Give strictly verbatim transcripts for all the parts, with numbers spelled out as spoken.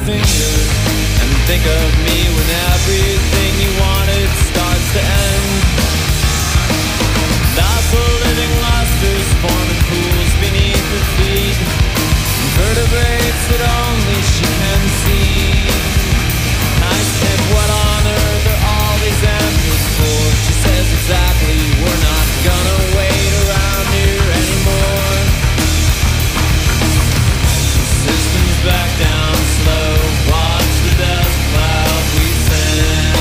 finger and think of me when everything you wanted starts to end. That's a living lusters forming pools beneath her feet, vertebrates that only she can see. I said, what on earth are all these answers for? She says, exactly, we're not gonna wait around here anymore. Systems back down slow, watch the dust cloud we send.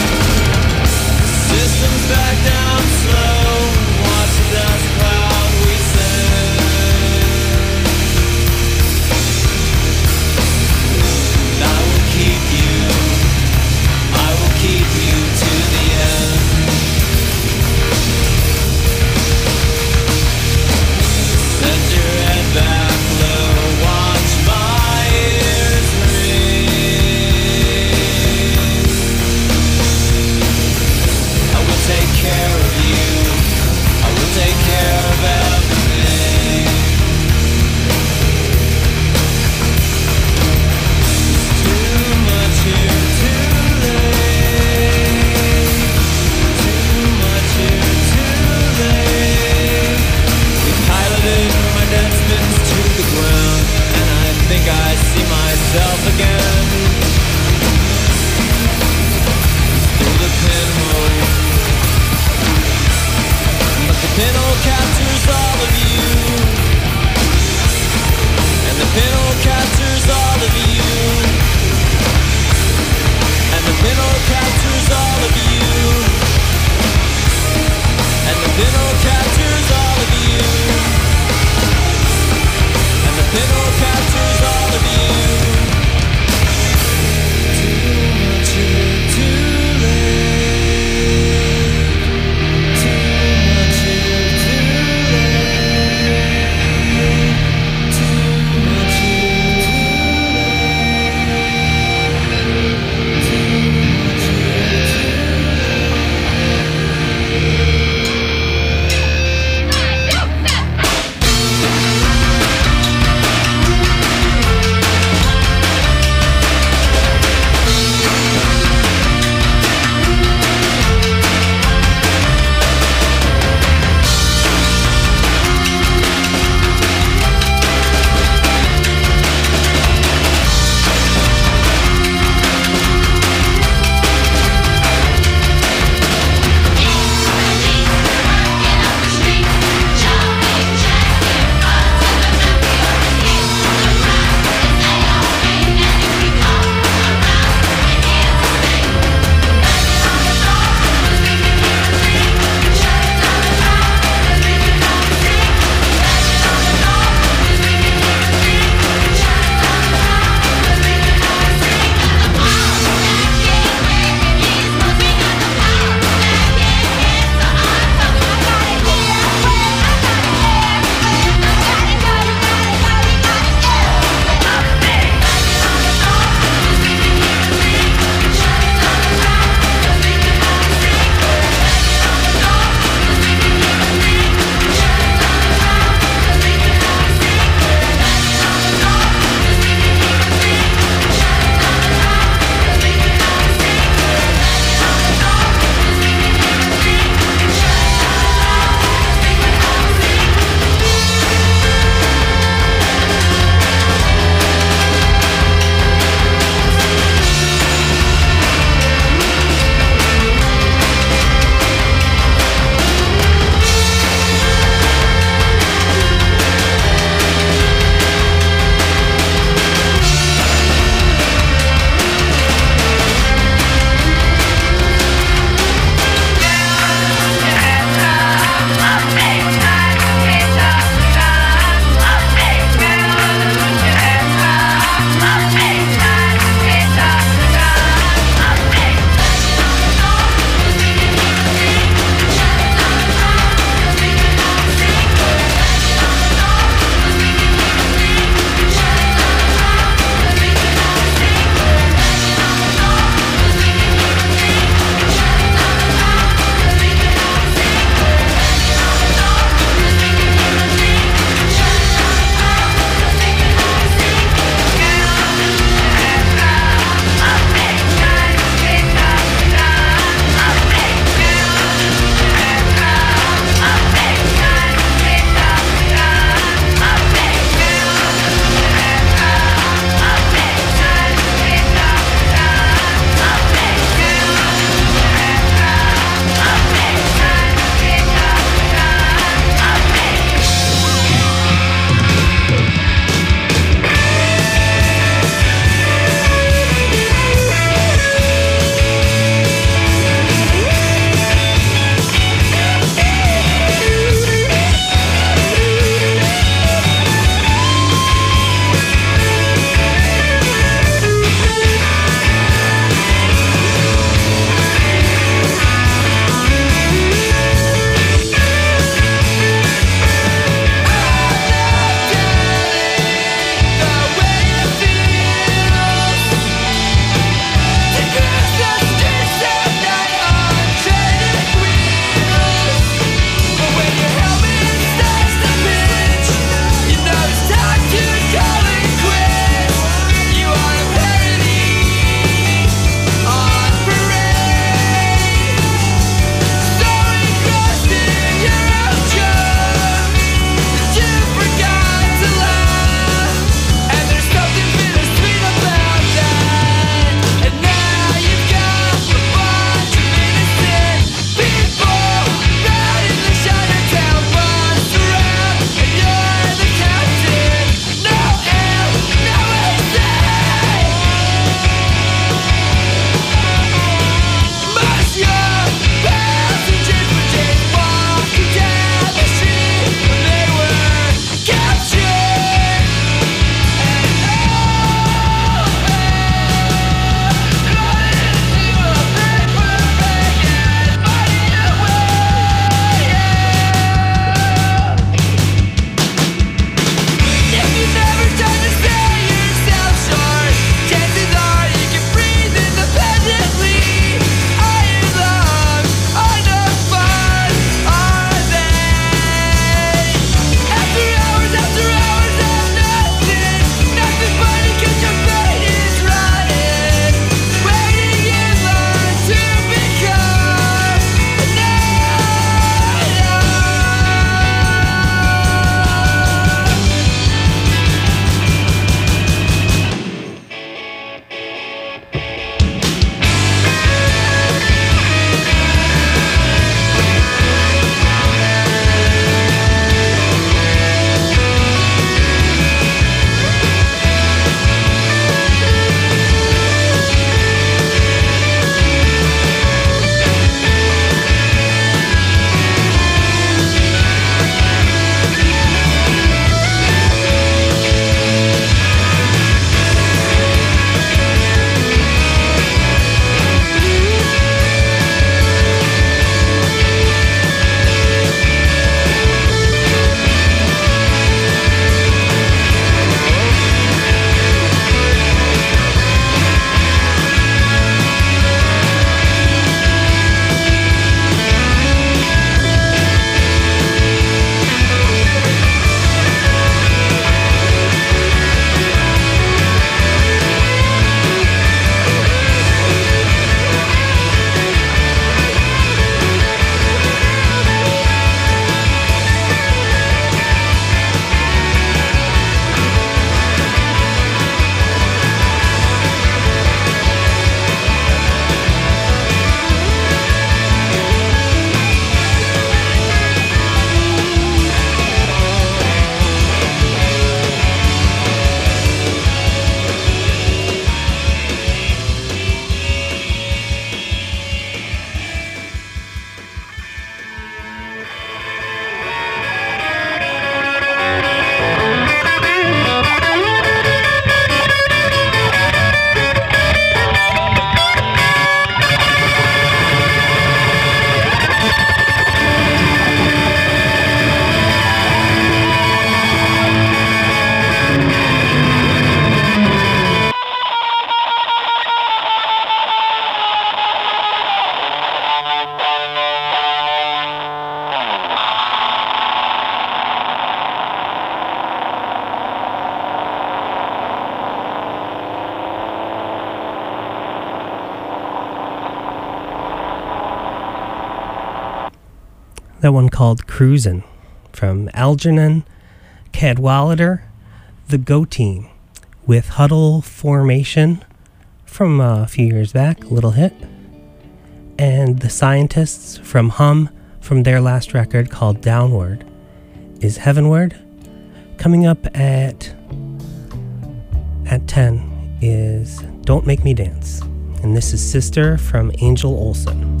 That one called Cruisin' from Algernon Cadwallader, the Go Team, with Huddle Formation from uh, a few years back, a little hit. And the Scientists from Hum, from their last record called Downward, is Heavenward. Coming up at at ten is Don't Make Me Dance. And this is Sister from Angel Olsen.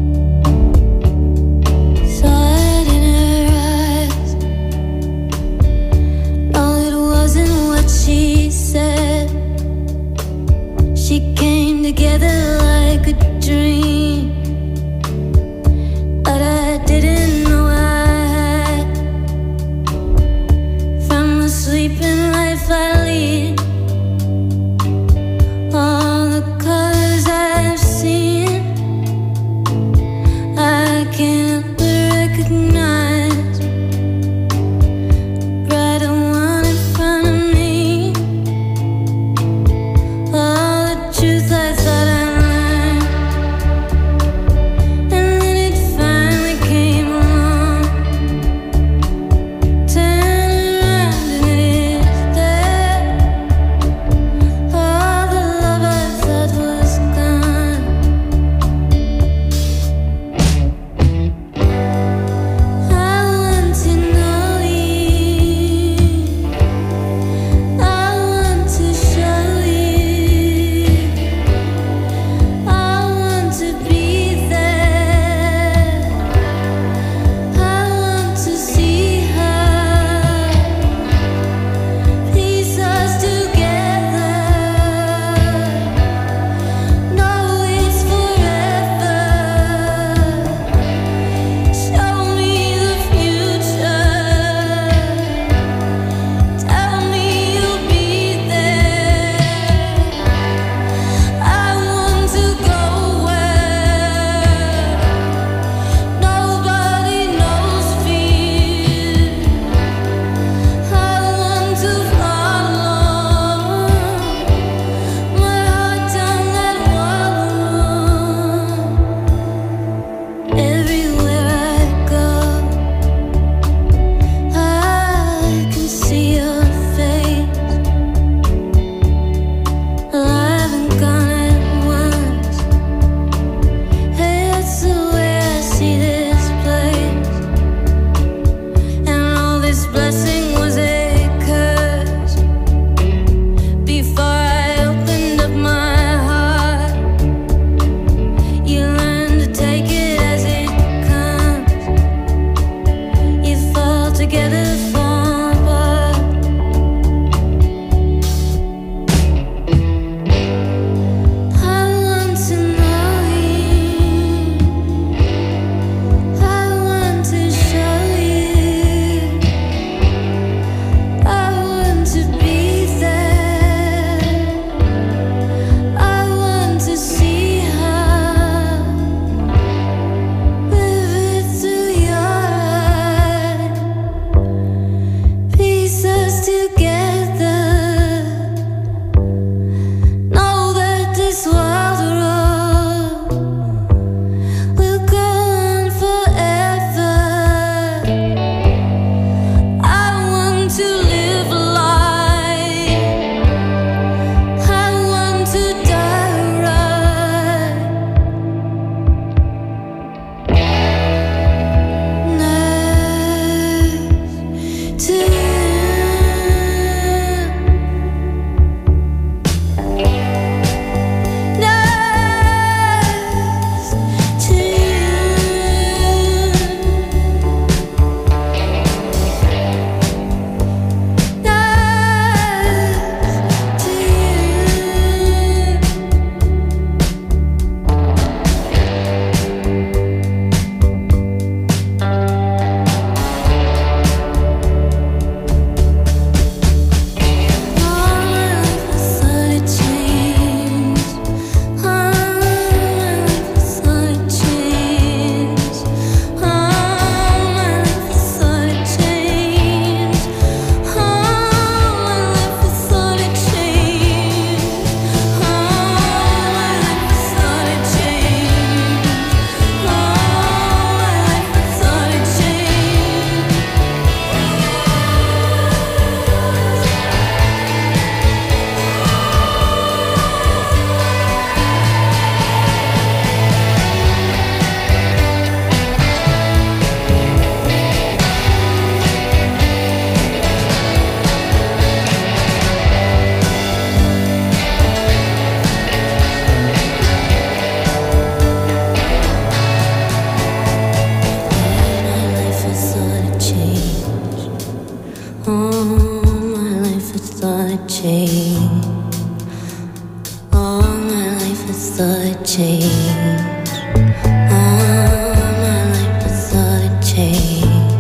She said she came together like a dream, but I didn't know I had from the sleeping life I lead. All the colors I've seen, I can't recognize the brighter one in front of me. thought I'd change. All my life I thought I'd change. All my life I thought I'd change.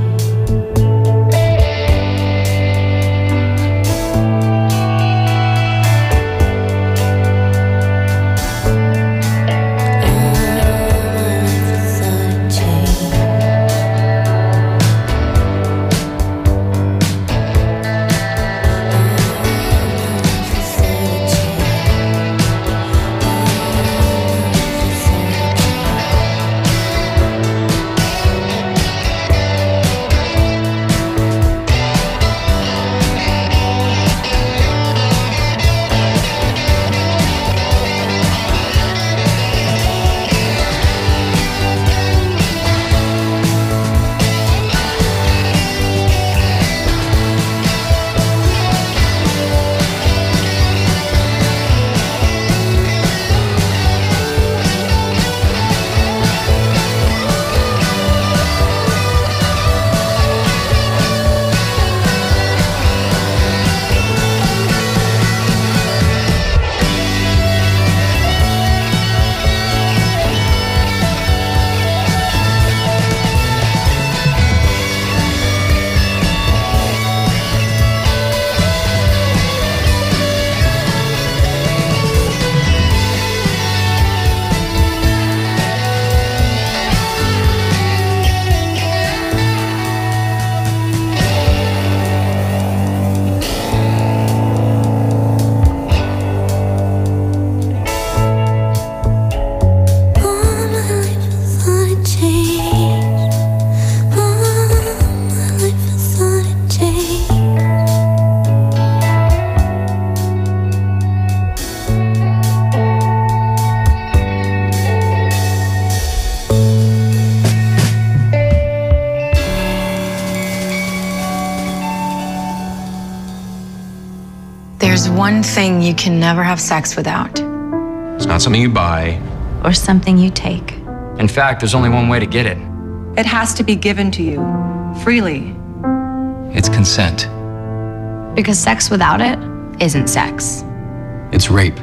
There's one thing you can never have sex without. It's not something you buy. Or something you take. In fact, there's only one way to get it. It has to be given to you, freely. It's consent. Because sex without it isn't sex. It's rape.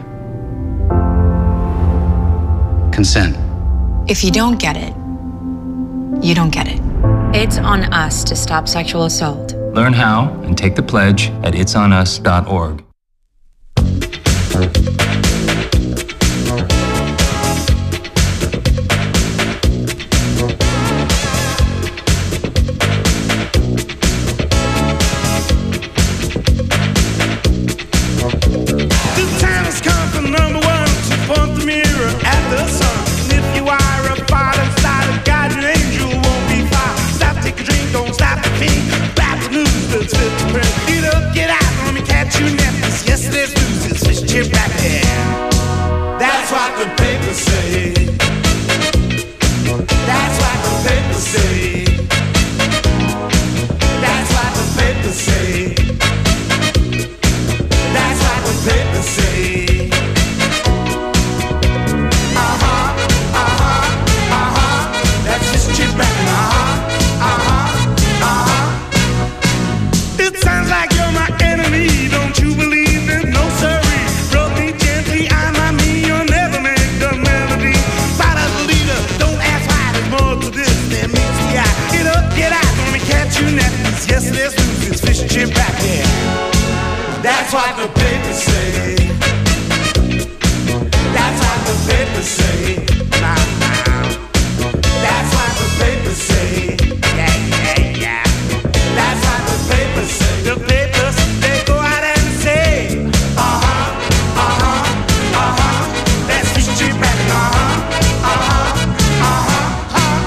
Consent. If you don't get it, you don't get it. It's on us to stop sexual assault. Learn how and take the pledge at its on us dot org. That's what the papers say. That's what the papers say. That's what the papers say. That's what the papers say. Uh-huh, uh-huh, uh-huh. That's just chip rapping. Uh-huh, uh-huh, uh-huh. It sounds like you're my enemy. Don't you believe it? No, sir. Rub me gently, I'm a me. You'll never make the melody. Follow the leader. Don't ask why. There's more to this than meets the eye. Get up, get out. Let me catch you nappies. Yes, there's losers. Fish and chip back there. That's what the papers say. That's what the papers say. Nah, nah. That's what the papers say. Yeah, yeah, yeah. That's what the papers say. The papers, they go out and say, uh-huh, uh-huh, uh-huh. That's fish and chip back. Uh-huh, uh-huh, uh-huh, uh-huh.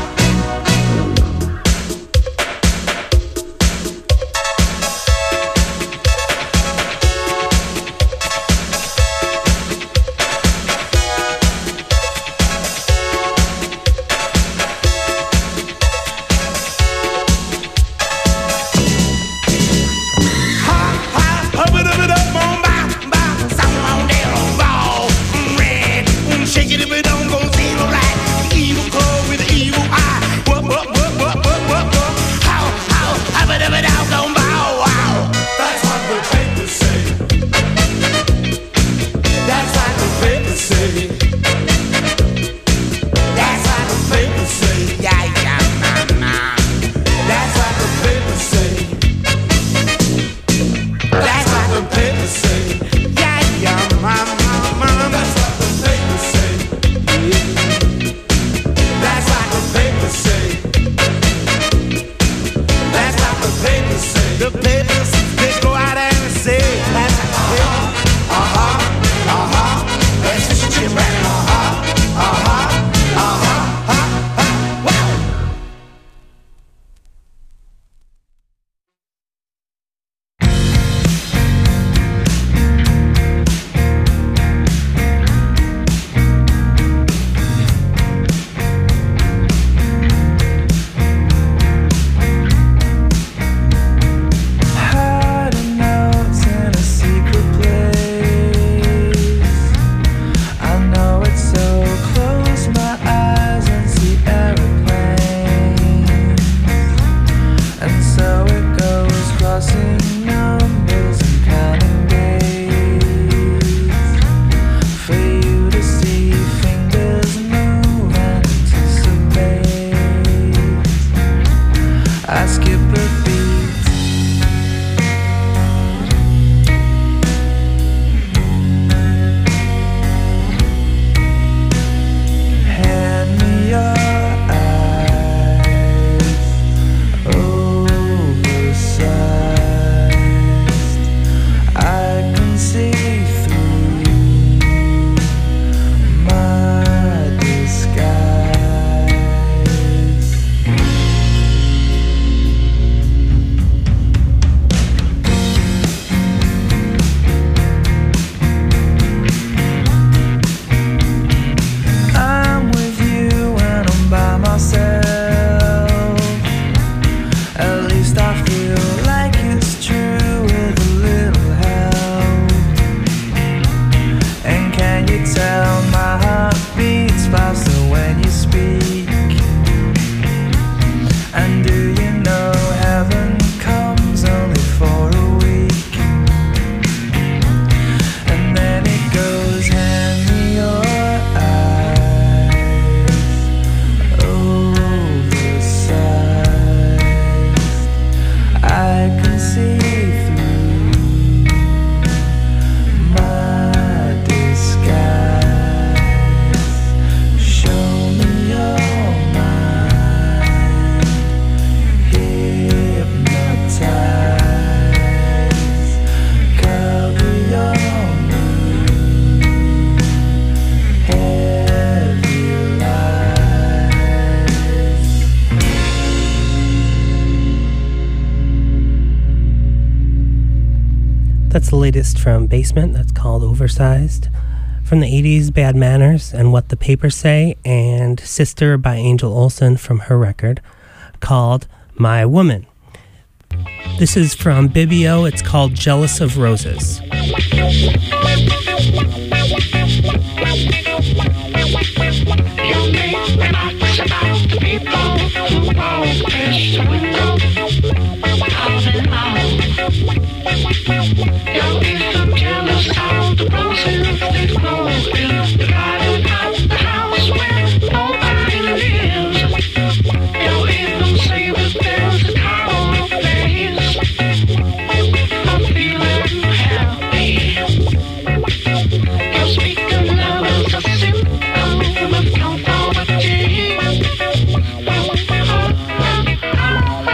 crossing numbers and counting days for you to see fingers move and anticipate. I skip a beat. Hand me your That's the latest from Basement. That's called Oversized. From the eighties, Bad Manners and What the Papers Say, and Sister by Angel Olsen from her record called My Woman. This is from Bibio. It's called Jealous of Roses. You'll be so jealous of the roses that grow in the garden of the house where nobody lives. You'll even say that there's a cow place. I'm feeling happy. You're speaking love as a symptom of conformity. Oh, oh, oh, oh.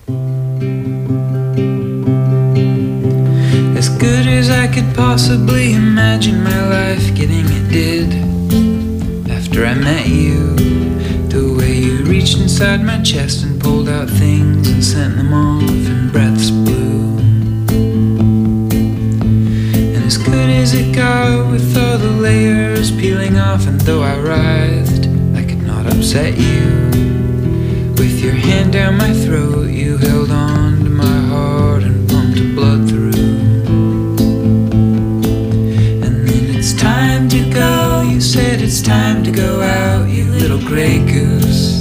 As good as I could possibly imagine my life getting, it did. After I met you, the way you reached inside my chest and pulled out things and sent them off in breaths blue. And as good as it got with all the layers peeling off, and though I writhed, I could not upset you. With your hand down my throat, you held on to my heart and pumped blood through. Time to go, you said it's time to go out, you little gray goose.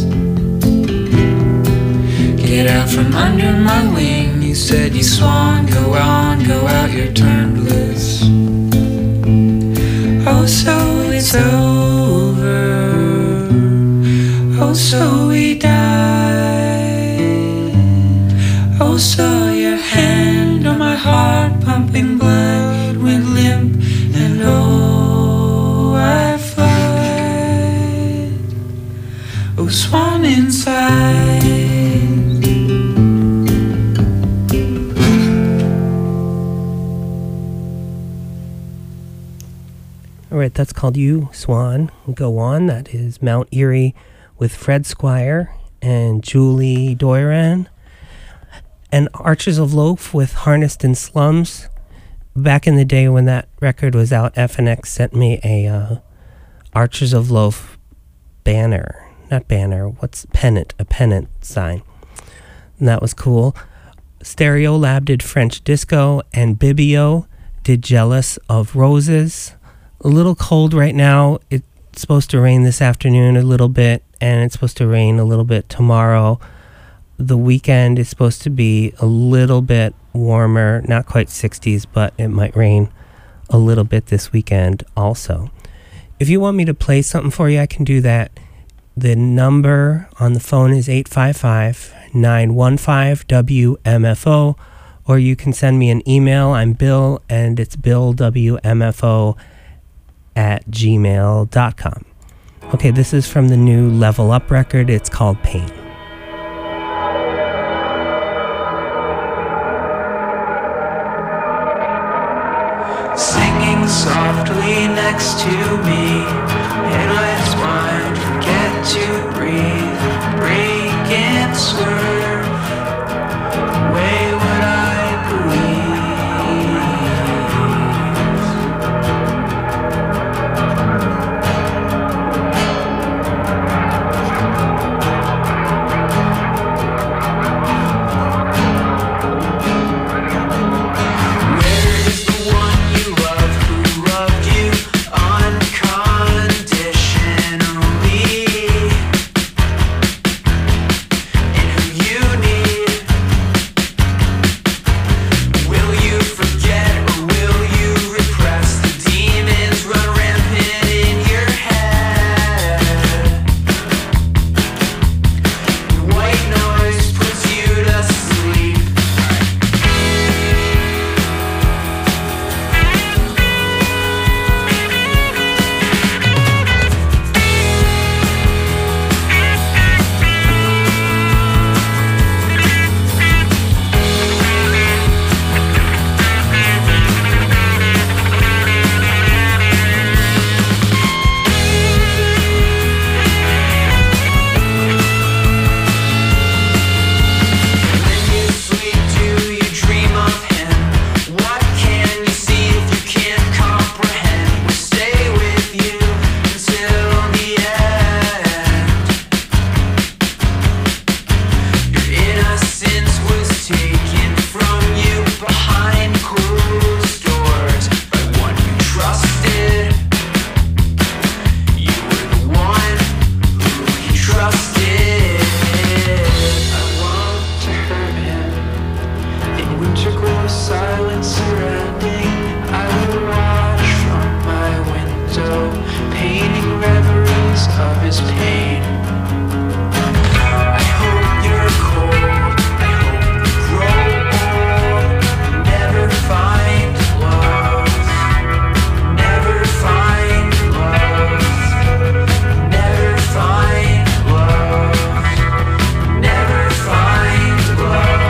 Get out from under my wing, you said, you swan, go on, go out, you're turned loose. Oh, so it's over, oh, so we died. Oh, so your hand on my heart, pumping blood, went limp. And oh, I fled, oh, swan inside. All right, that's called You, Swan. Go On. That is Mount Erie with Fred Squire and Julie Doiran. And Archers of Loaf with Harnessed in Slums. Back in the day when that record was out, F N X sent me a uh, Archers of Loaf banner. Not banner, what's pennant? A pennant sign. And that was cool. Stereolab did French Disco, and Bibio did Jealous of Roses. A little cold right now. It's supposed to rain this afternoon a little bit, and it's supposed to rain a little bit tomorrow. The weekend is supposed to be a little bit warmer, not quite sixties, but it might rain a little bit this weekend also. If you want me to play something for you, I can do that. The number on the phone is eight five five, nine one five, W M F O, or you can send me an email. I'm Bill, and it's billwmfo at gmail dot com. Okay, this is from the new Level Up record. It's called Pain. Singing softly next to me, and let's mind forget to breathe, break and swerve, way what I believe. Love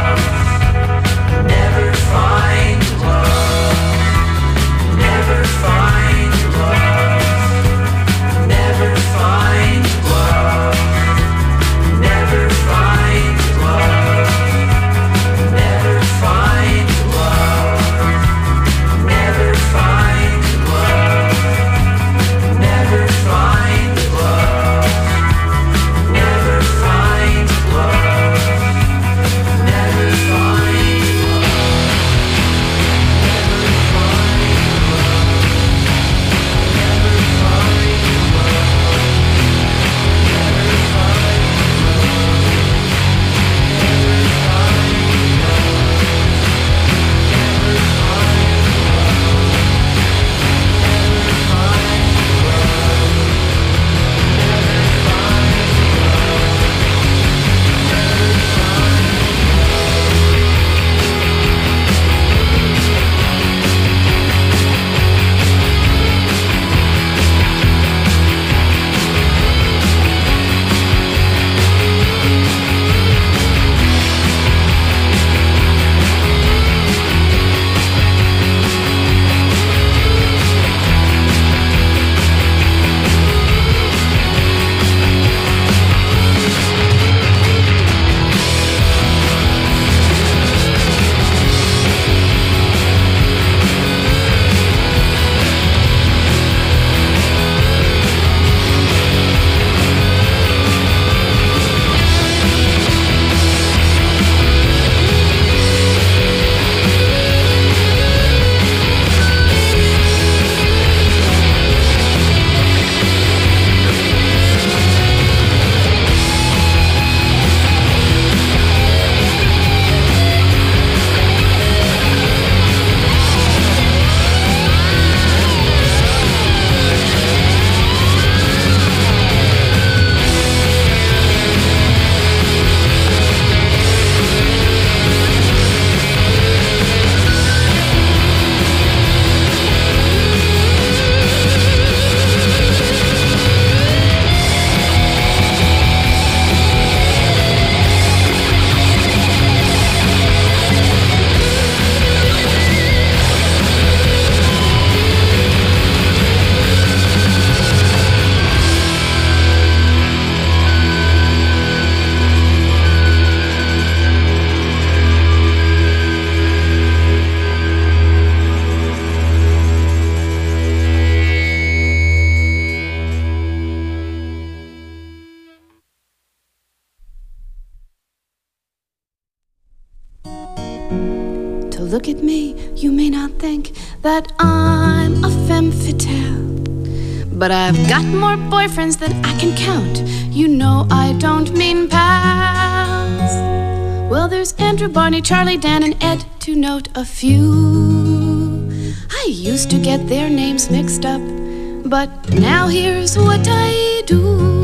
look at me, you may not think that I'm a femme fatale. But I've got more boyfriends than I can count. You know I don't mean pals. Well, there's Andrew, Barney, Charlie, Dan, and Ed, to note a few. I used to get their names mixed up, but now here's what I do.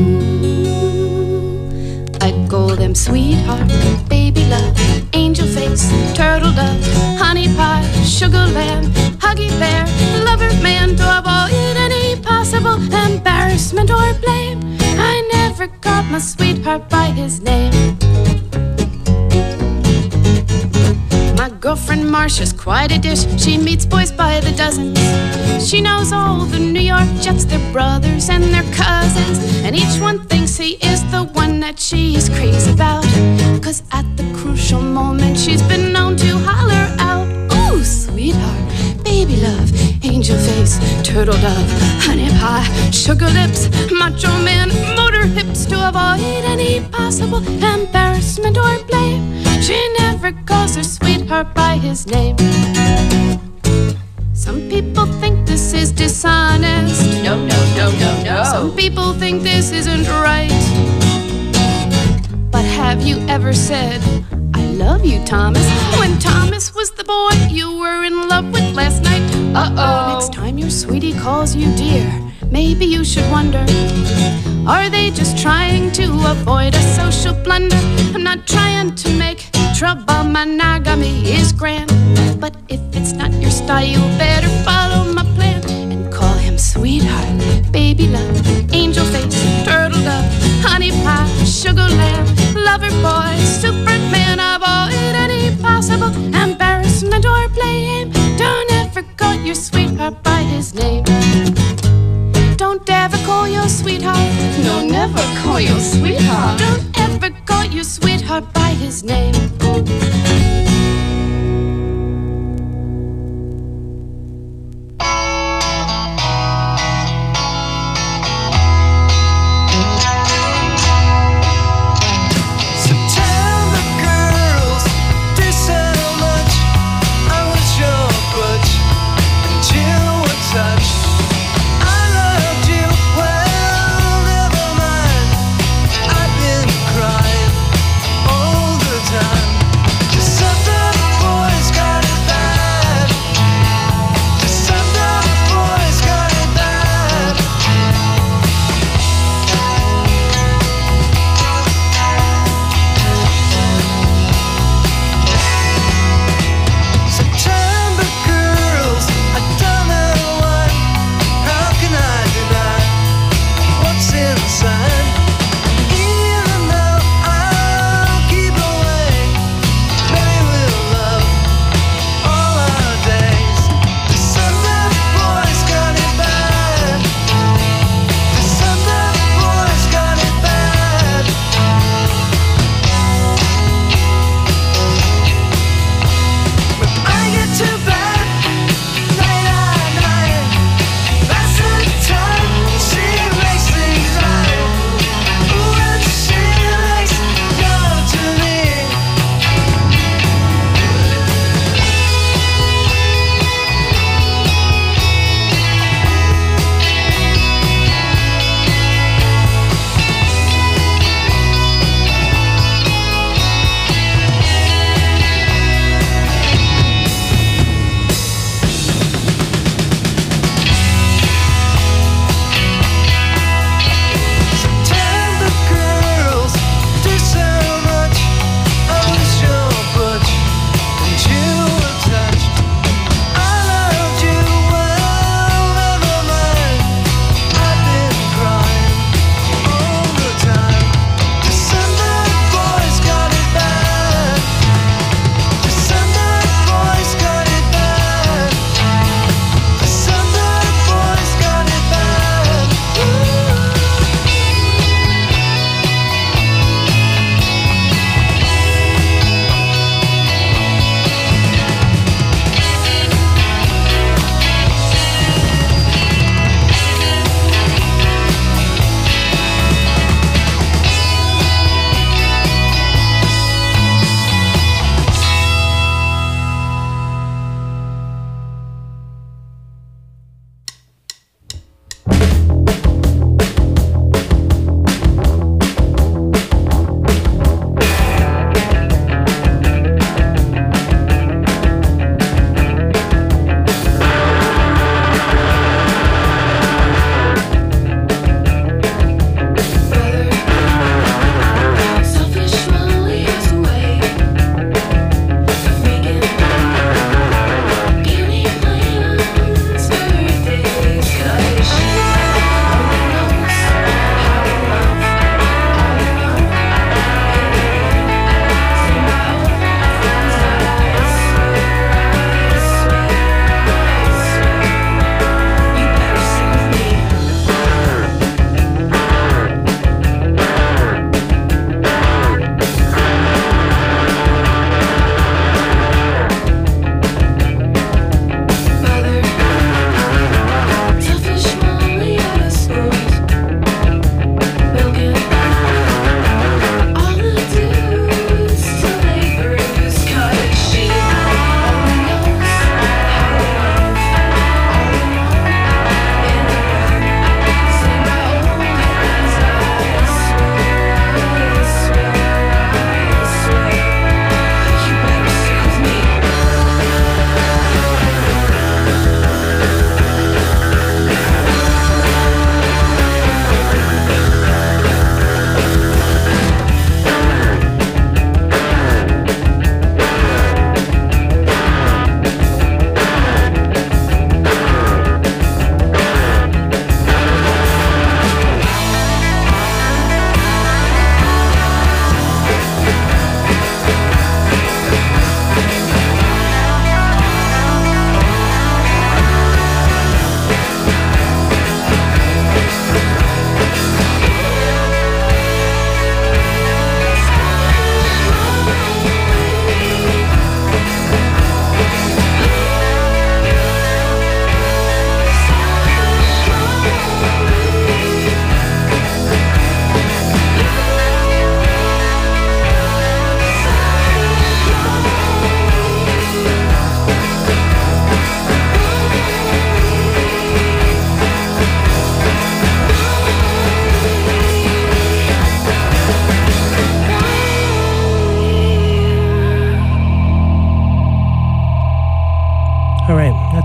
I call them sweetheart, baby love, angel face, turtle dove, honey pie, sugar lamb, huggy bear, lover man, to avoid any possible embarrassment or blame. I never called my sweetheart by his name. My girlfriend Marcia's quite a dish. She meets boys by the dozens. She knows all the New York Jets, their brothers and their cousins, and each one thinks he is the one that she's crazy about. Cause at the crucial moment she's been known to holler out, ooh, sweetheart, baby love, angel face, turtle dove, honey pie, sugar lips, macho man, motor hips, to avoid any possible embarrassment or blame. She never calls her sweetheart by his name. Some people think this is dishonest. No, no, no, no, no. Some people think this isn't right. But have you ever said, I love you, Thomas, when Thomas was the boy you were in love with last night? Uh-oh. Next time your sweetie calls you dear, maybe you should wonder, are they just trying to avoid a social blunder? I'm not trying to make trouble, monogamy is grand. But if it's not your style, you better follow my plan and call him sweetheart, baby love, angel face, turtle dove, honey pie, sugar lamb, lover boy, superman. Avoid any possible embarrassment or blame. Don't ever call your sweetheart by his name. Don't ever call your sweetheart. No, never call your sweetheart. Don't ever call your sweetheart by his name. Crying all the time. 'Cause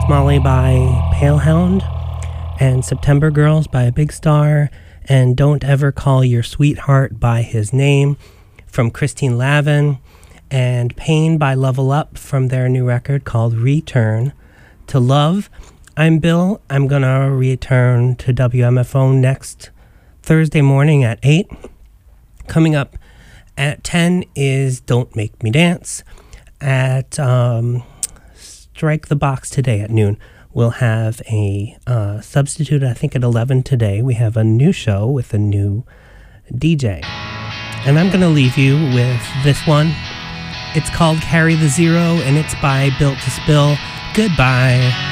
Molly by Palehound, and September Girls by Big Star, and Don't Ever Call Your Sweetheart by His Name from Christine Lavin, and Pain by Level Up from their new record called Return to Love. I'm Bill. I'm going to return to W M F O next Thursday morning at eight. Coming up at ten is Don't Make Me Dance. At um, Strike the Box today at noon, we'll have a uh, substitute, I think at eleven today. We have a new show with a new D J. And I'm going to leave you with this one. It's called Carry the Zero, and it's by Built to Spill. Goodbye.